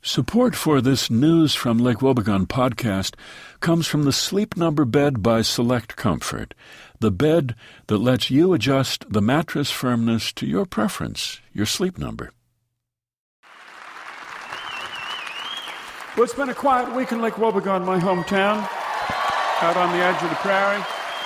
Support for this News from Lake Wobegon podcast comes from the Sleep Number bed by Select Comfort, the bed that lets you adjust the mattress firmness to your preference, your sleep number. Well, it's been a quiet week in Lake Wobegon, my hometown, out on the edge of the prairie.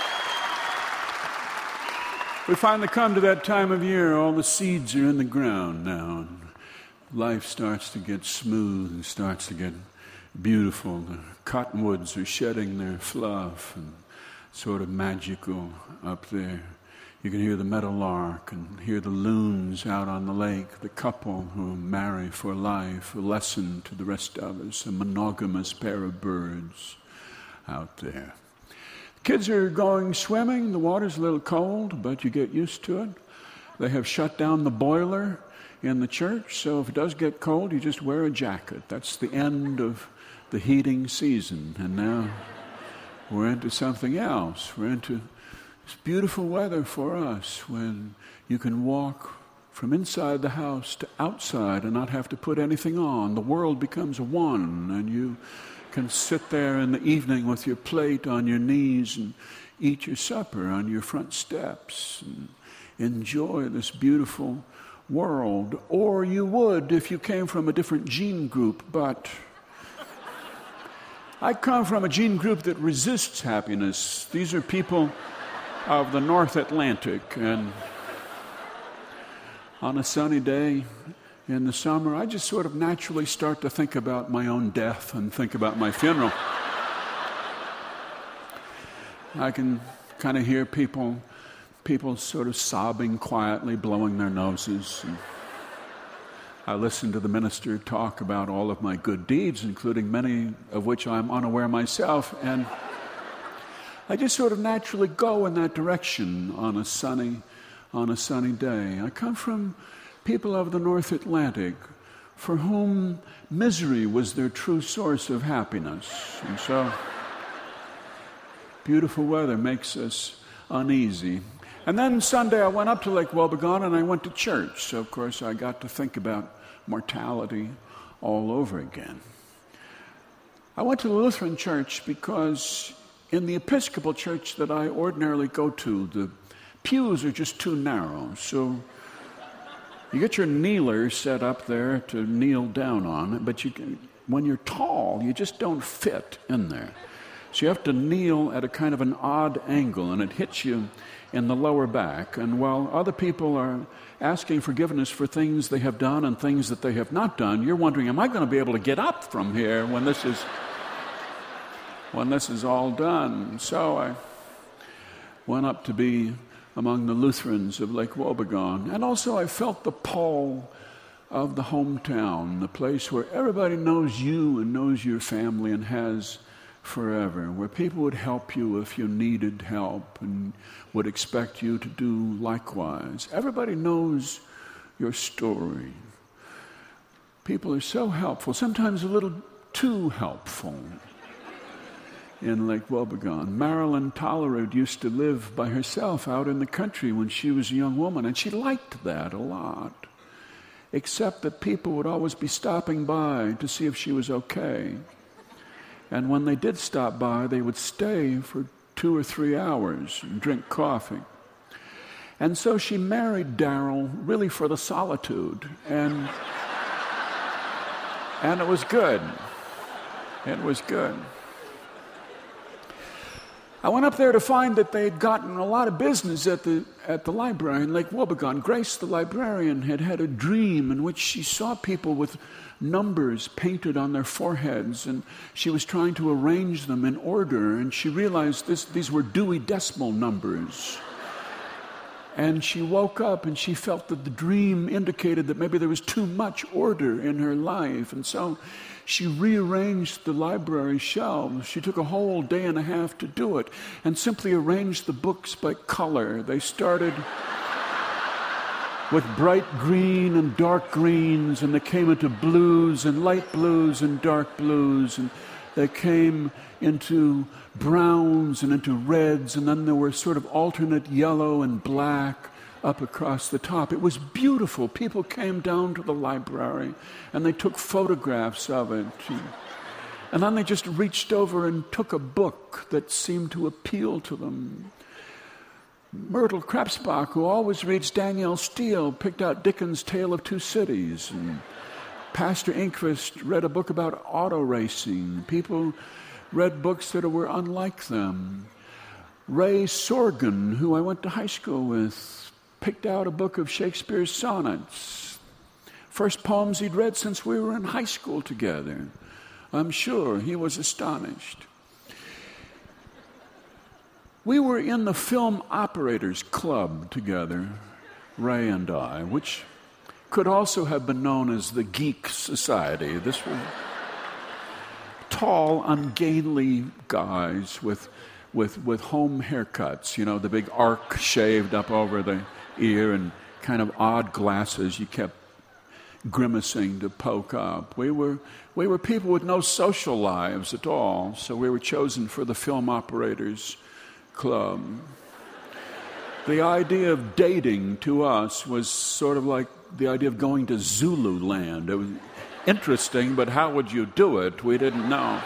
We finally come to that time of year. All the seeds are in the ground now. Life starts to get smooth and starts to get beautiful. The cottonwoods are shedding their fluff and sort of magical up there. You can hear the meadowlark and hear the loons out on the lake, the couple who marry for life, a lesson to the rest of us, a monogamous pair of birds out there. Kids are going swimming. The water's a little cold, but you get used to it. They have shut down the boiler in the church, so if it does get cold, you just wear a jacket. That's the end of the heating season, and now we're into something else. We're into this beautiful weather for us when you can walk from inside the house to outside and not have to put anything on. The world becomes one, and you can sit there in the evening with your plate on your knees and eat your supper on your front steps and enjoy this beautiful world. Or you would if you came from a different gene group, but I come from a gene group that resists happiness. These are people of the North Atlantic, and on a sunny day in the summer, I just sort of naturally start to think about my own death and think about my funeral. I can kind of hear people sort of sobbing quietly, blowing their noses. And I listen to the minister talk about all of my good deeds, including many of which I'm unaware myself, and I just sort of naturally go in that direction on a sunny day. I come from people of the North Atlantic for whom misery was their true source of happiness. And so beautiful weather makes us uneasy. And then Sunday I went up to Lake Wobegon and I went to church. So of course I got to think about mortality all over again. I went to the Lutheran church because in the Episcopal church that I ordinarily go to, the pews are just too narrow. So you get your kneeler set up there to kneel down on, but when you're tall, you just don't fit in there. So you have to kneel at a kind of an odd angle, and it hits you in the lower back. And while other people are asking forgiveness for things they have done and things that they have not done, you're wondering, am I going to be able to get up from here when this is all done? So I went up to be among the Lutherans of Lake Wobegon. And also I felt the pull of the hometown, the place where everybody knows you and knows your family and has forever, where people would help you if you needed help and would expect you to do likewise. Everybody knows your story. People are so helpful, sometimes a little too helpful in Lake Wobegon. Marilyn Tollerud used to live by herself out in the country when she was a young woman, and she liked that a lot, except that people would always be stopping by to see if she was okay. And when they did stop by, they would stay for 2 or 3 hours and drink coffee. And so she married Darrell really for the solitude, and it was good. It was good. I went up there to find that they'd gotten a lot of business at the library in Lake Wobegon. Grace, the librarian, had a dream in which she saw people with numbers painted on their foreheads, and she was trying to arrange them in order, and she realized these were Dewey Decimal numbers. And she woke up and she felt that the dream indicated that maybe there was too much order in her life, and so she rearranged the library shelves. She took a whole day and a half to do it and simply arranged the books by color. They started with bright green and dark greens, and they came into blues and light blues and dark blues, and they came into browns and into reds, and then there were sort of alternate yellow and black up across the top. It was beautiful. People came down to the library and they took photographs of it. And then they just reached over and took a book that seemed to appeal to them. Myrtle Krebsbach, who always reads Danielle Steele, picked out Dickens' Tale of Two Cities. And Pastor Inquist read a book about auto racing. People read books that were unlike them. Ray Sorgan, who I went to high school with, picked out a book of Shakespeare's sonnets. First poems he'd read since we were in high school together. I'm sure he was astonished. We were in the Film Operators Club together, Ray and I, which could also have been known as the Geek Society. This was tall, ungainly guys with home haircuts, you know, the big arc shaved up over the ear and kind of odd glasses you kept grimacing to poke up. We were people with no social lives at all, so we were chosen for the Film Operators Club. The idea of dating to us was sort of like the idea of going to Zululand. It was interesting, but how would you do it? We didn't know.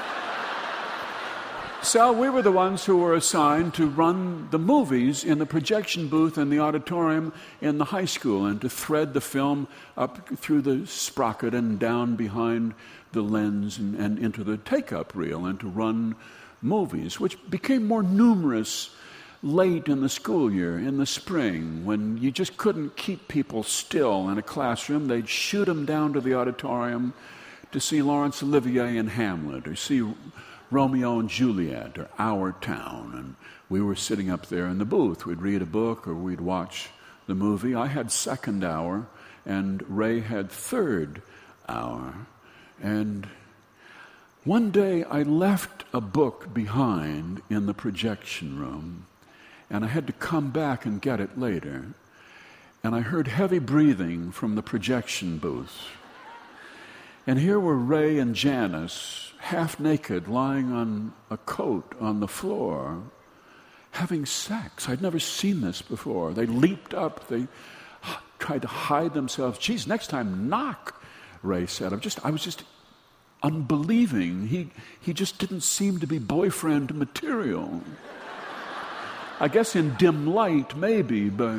So we were the ones who were assigned to run the movies in the projection booth in the auditorium in the high school and to thread the film up through the sprocket and down behind the lens and into the take-up reel and to run movies, which became more numerous late in the school year, in the spring, when you just couldn't keep people still in a classroom. They'd shoot them down to the auditorium to see Laurence Olivier in Hamlet or see Romeo and Juliet or Our Town, and we were sitting up there in the booth. We'd read a book or we'd watch the movie. I had second hour and Ray had third hour. And one day I left a book behind in the projection room, and I had to come back and get it later. And I heard heavy breathing from the projection booth. And here were Ray and Janice, half naked, lying on a coat on the floor, having sex. I'd never seen this before. They leaped up. They tried to hide themselves. Geez, next time knock, Ray said. I was just unbelieving. He just didn't seem to be boyfriend material. I guess in dim light, maybe, but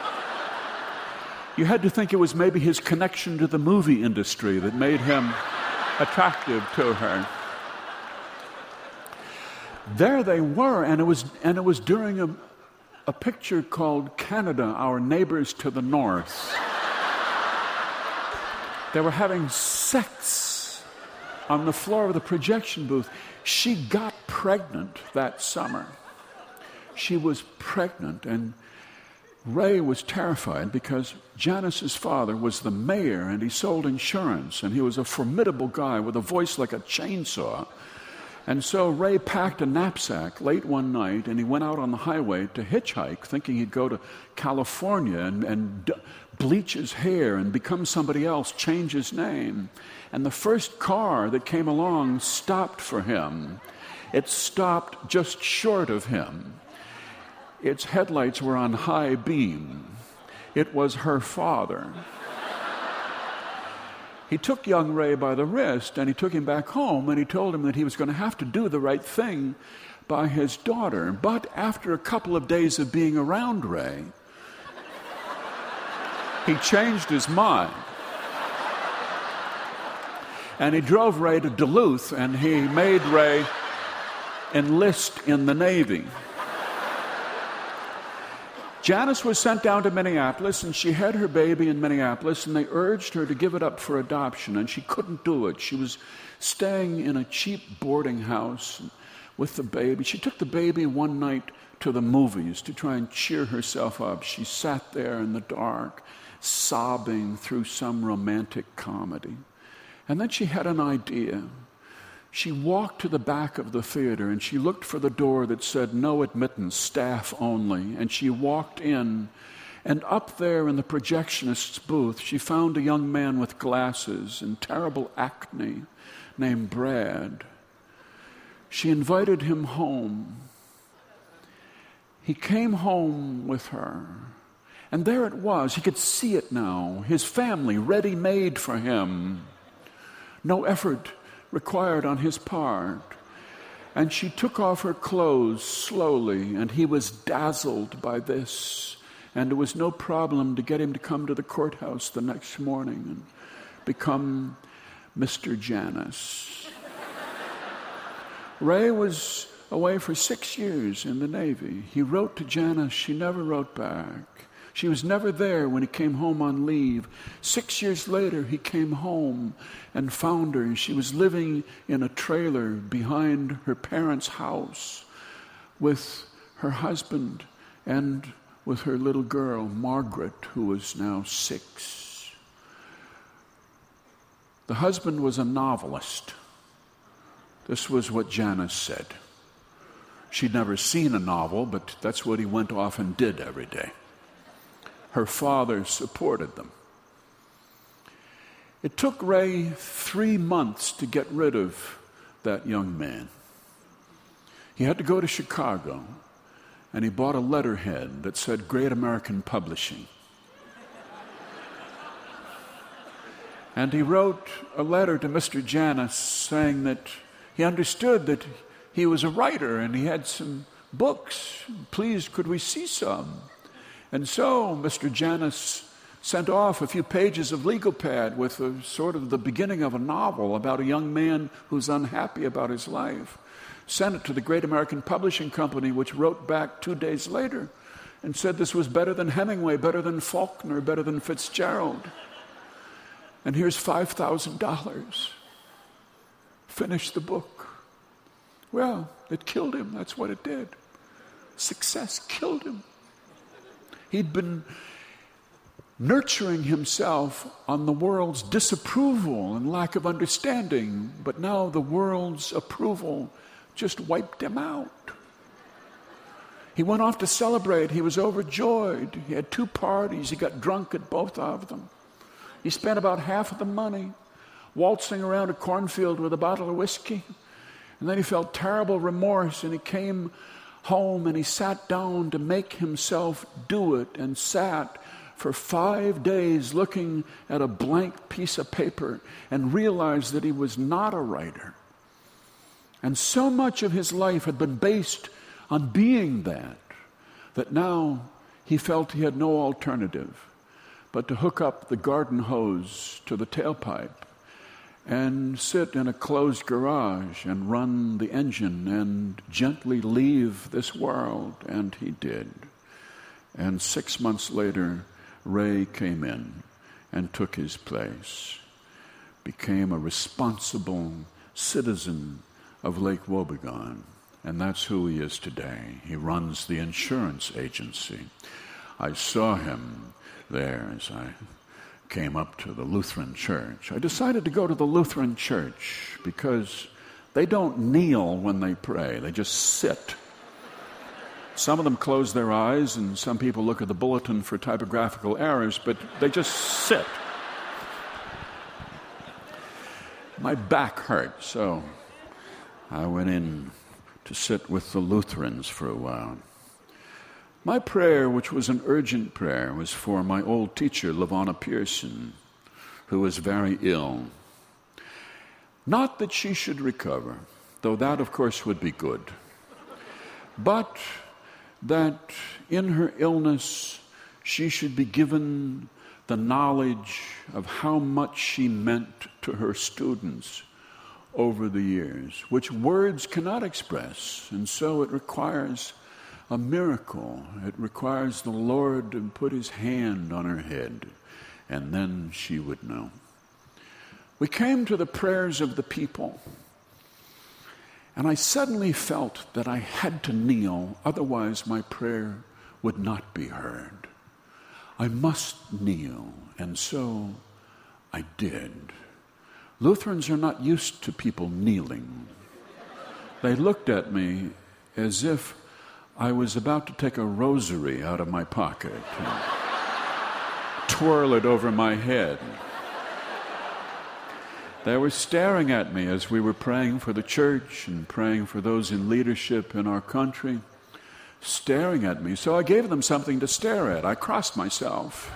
you had to think it was maybe his connection to the movie industry that made him attractive to her. There they were, and it was during a picture called Canada, Our Neighbors to the North. They were having sex on the floor of the projection booth. She got pregnant that summer. She was pregnant, and Ray was terrified because Janice's father was the mayor and he sold insurance, and he was a formidable guy with a voice like a chainsaw. And so Ray packed a knapsack late one night and he went out on the highway to hitchhike, thinking he'd go to California and bleach his hair and become somebody else, change his name. And the first car that came along stopped for him. It stopped just short of him. Its headlights were on high beam. It was her father. He took young Ray by the wrist and he took him back home and he told him that he was going to have to do the right thing by his daughter. But after a couple of days of being around Ray, he changed his mind. And he drove Ray to Duluth and he made Ray enlist in the Navy. Janice was sent down to Minneapolis, and she had her baby in Minneapolis, and they urged her to give it up for adoption, and she couldn't do it. She was staying in a cheap boarding house with the baby. She took the baby one night to the movies to try and cheer herself up. She sat there in the dark, sobbing through some romantic comedy. And then she had an idea. She walked to the back of the theater and she looked for the door that said no admittance, staff only. And she walked in, and up there in the projectionist's booth, she found a young man with glasses and terrible acne named Brad. She invited him home. He came home with her, And there it was. He could see it now. His family ready-made for him. No effort required on his part. And she took off her clothes slowly, and he was dazzled by this. And it was no problem to get him to come to the courthouse the next morning and become Mr. Janus. Ray was away for 6 years in the Navy. He wrote to Janus. She never wrote back. She was never there when he came home on leave. 6 years later, he came home and found her. She was living in a trailer behind her parents' house with her husband and with her little girl, Margaret, who was now 6. The husband was a novelist. This was what Janus said. She'd never seen a novel, but that's what he went off and did every day. Her father supported them. It took Ray 3 months to get rid of that young man. He had to go to Chicago, and he bought a letterhead that said Great American Publishing. And he wrote a letter to Mr. Janus saying that he understood that he was a writer and he had some books. Please, could we see some? And so Mr. Janus sent off a few pages of legal pad with a sort of the beginning of a novel about a young man who's unhappy about his life. Sent it to the Great American Publishing Company, which wrote back 2 days later and said this was better than Hemingway, better than Faulkner, better than Fitzgerald. And here's $5,000. Finish the book. Well, it killed him. That's what it did. Success killed him. He'd been nurturing himself on the world's disapproval and lack of understanding, but now the world's approval just wiped him out. He went off to celebrate. He was overjoyed. He had 2 parties. He got drunk at both of them. He spent about half of the money waltzing around a cornfield with a bottle of whiskey. And then he felt terrible remorse, and he came home and he sat down to make himself do it, and sat for 5 days looking at a blank piece of paper and realized that he was not a writer. And so much of his life had been based on being that now he felt he had no alternative but to hook up the garden hose to the tailpipe and sit in a closed garage and run the engine and gently leave this world. And he did. And 6 months later, Ray came in and took his place, became a responsible citizen of Lake Wobegon. And that's who he is today. He runs the insurance agency. I saw him there as I came up to the Lutheran church. I decided to go to the Lutheran church because they don't kneel when they pray. They just sit. Some of them close their eyes, and some people look at the bulletin for typographical errors, but they just sit. My back hurt, so I went in to sit with the Lutherans for a while. My prayer, which was an urgent prayer, was for my old teacher, LaVonna Pearson, who was very ill. Not that she should recover, though that, of course, would be good, but that in her illness she should be given the knowledge of how much she meant to her students over the years, which words cannot express. And so it requires a miracle. It requires the Lord to put his hand on her head, and then she would know. We came to the prayers of the people, and I suddenly felt that I had to kneel, otherwise my prayer would not be heard. I must kneel, and so I did. Lutherans are not used to people kneeling. They looked at me as if I was about to take a rosary out of my pocket and twirl it over my head. They were staring at me as we were praying for the church and praying for those in leadership in our country. staring at me. So I gave them something to stare at. I crossed myself.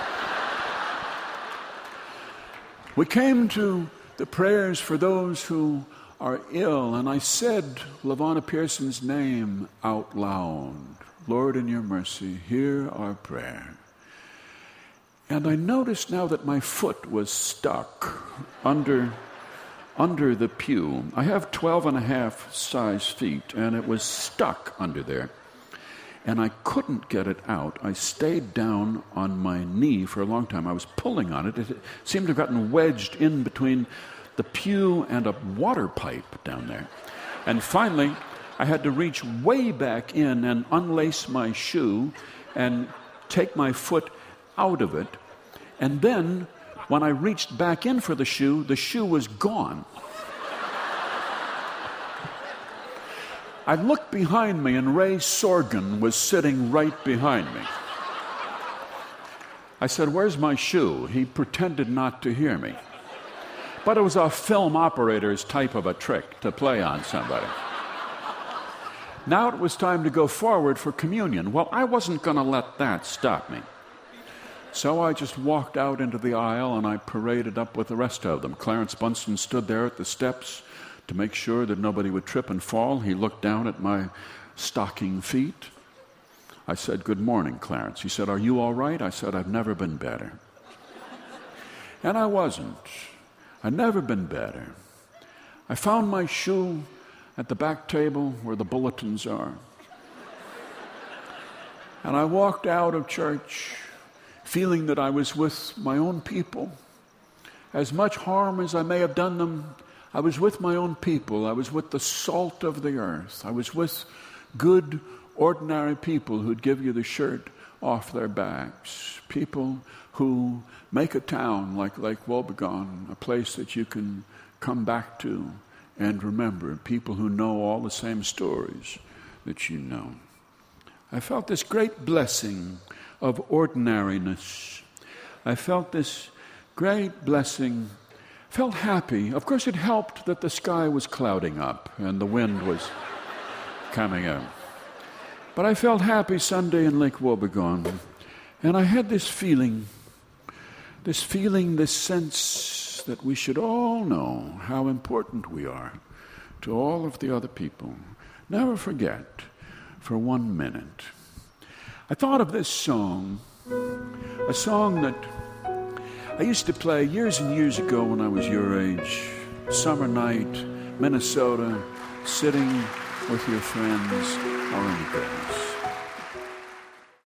We came to the prayers for those who are ill, and I said LaVonna Pearson's name out loud. Lord, in your mercy, hear our prayer. And I noticed now that my foot was stuck under the pew. I have 12.5 size feet, and it was stuck under there. And I couldn't get it out. I stayed down on my knee for a long time. I was pulling on it. It seemed to have gotten wedged in between the pew and a water pipe down there. And finally, I had to reach way back in and unlace my shoe and take my foot out of it. And then, when I reached back in for the shoe was gone. I looked behind me, and Ray Sorgan was sitting right behind me. I said, "Where's my shoe?" He pretended not to hear me. But it was a film operator's type of a trick to play on somebody. Now it was time to go forward for communion. Well, I wasn't going to let that stop me. So I just walked out into the aisle, and I paraded up with the rest of them. Clarence Bunsen stood there at the steps to make sure that nobody would trip and fall. He looked down at my stocking feet. I said, "Good morning, Clarence." He said, "Are you all right?" I said, "I've never been better." And I wasn't. I'd never been better. I found my shoe at the back table where the bulletins are. And I walked out of church feeling that I was with my own people. As much harm as I may have done them, I was with my own people. I was with the salt of the earth. I was with good, ordinary people who'd give you the shirt off their backs. People who make a town like Lake Wobegon a place that you can come back to and remember. People who know all the same stories that you know. I felt this great blessing of ordinariness. I felt this great blessing, felt happy. Of course, it helped that the sky was clouding up and the wind was coming out. But I felt happy Sunday in Lake Wobegon. And I had this sense that we should all know how important we are to all of the other people. Never forget for 1 minute. I thought of this song, a song that I used to play years and years ago when I was your age. Summer night, Minnesota, sitting with your friends, or any place.